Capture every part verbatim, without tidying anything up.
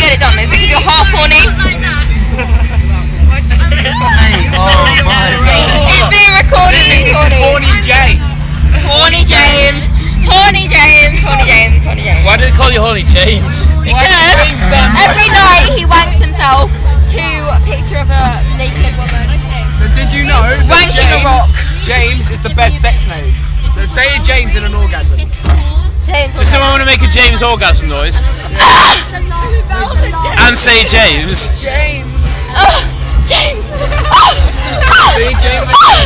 get it done? Is it because you're half horny? Oh my god. It's being recorded. This is Horny James. Horny James. Horny James. Horny James. Horny James. Why did they call you Horny James? Because every night he wanks himself to a picture of a naked woman. So did you know that Wanking a rock. James is the best sex name? So say a James in an orgasm. James. Does someone want to make a James orgasm noise? And say James. James. Oh, James. See, James.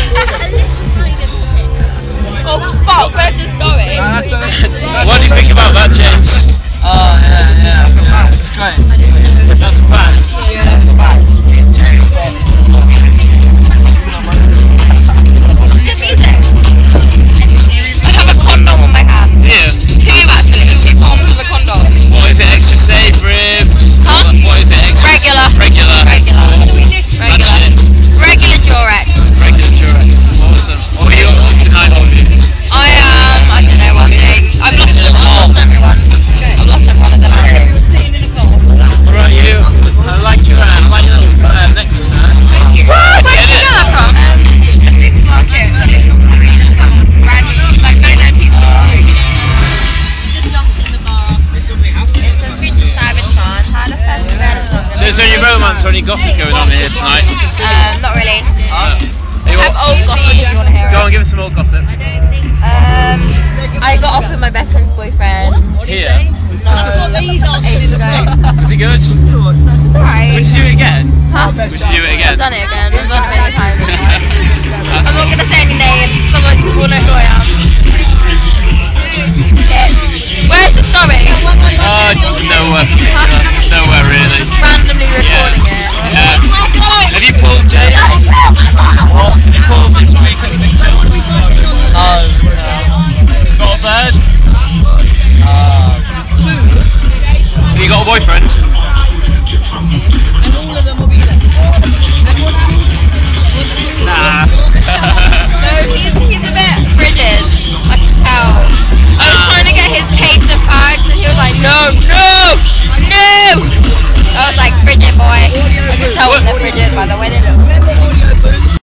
Oh fuck, where's the story? Uh, that's a, that's What do you think about that, James? Oh yeah, yeah, that's a fact. It's great. That's a fact. Yeah, that's a fact. Good music. I have a condom on my hand. Yeah. Two actually, two forms of a condom. What is it? Extra safe, rib? Huh? What is it? Extra Regular. Regular. Regular. That's Regular. it. Regular Durex. Regular Durex. Awesome. What are you up to tonight, Ollie? I am, I don't know what I'm doing. I've lost, I've lost everyone. I've lost everyone and then I'm here. What about you? I like your uh, I like your little uh, necklace, huh? Where did you get that from? A supermarket. Brand new, like no ninety store. Just jumped in the car. It's a future savage man. Had a festival. So is there any romance or any gossip going on here tonight? Um, not really. Uh, I have old gossip if you want to hear Go it. on, give us some old gossip. Um, I got off with my best friend's boyfriend. Here. No, ages ago. Is it good? It's alright. Would you do it again? Huh? Would you do it I've again? done it again. I've done it many times. That's I'm not cool. gonna say any names. Someone will know who I am. Yes. Where's the story? Uh, nowhere particular. Nowhere really. Randomly recording it. Yeah. Have you pulled James? What? Have you pulled this week at the picture? No. Got a bird? Have you got a boyfriend? Nah. No, he's, he's a bit frigid. I can tell. I was trying to get his taste of fags and he was like, no, no, no! I was like, frigid boy. I can tell when they're frigid by the way they look.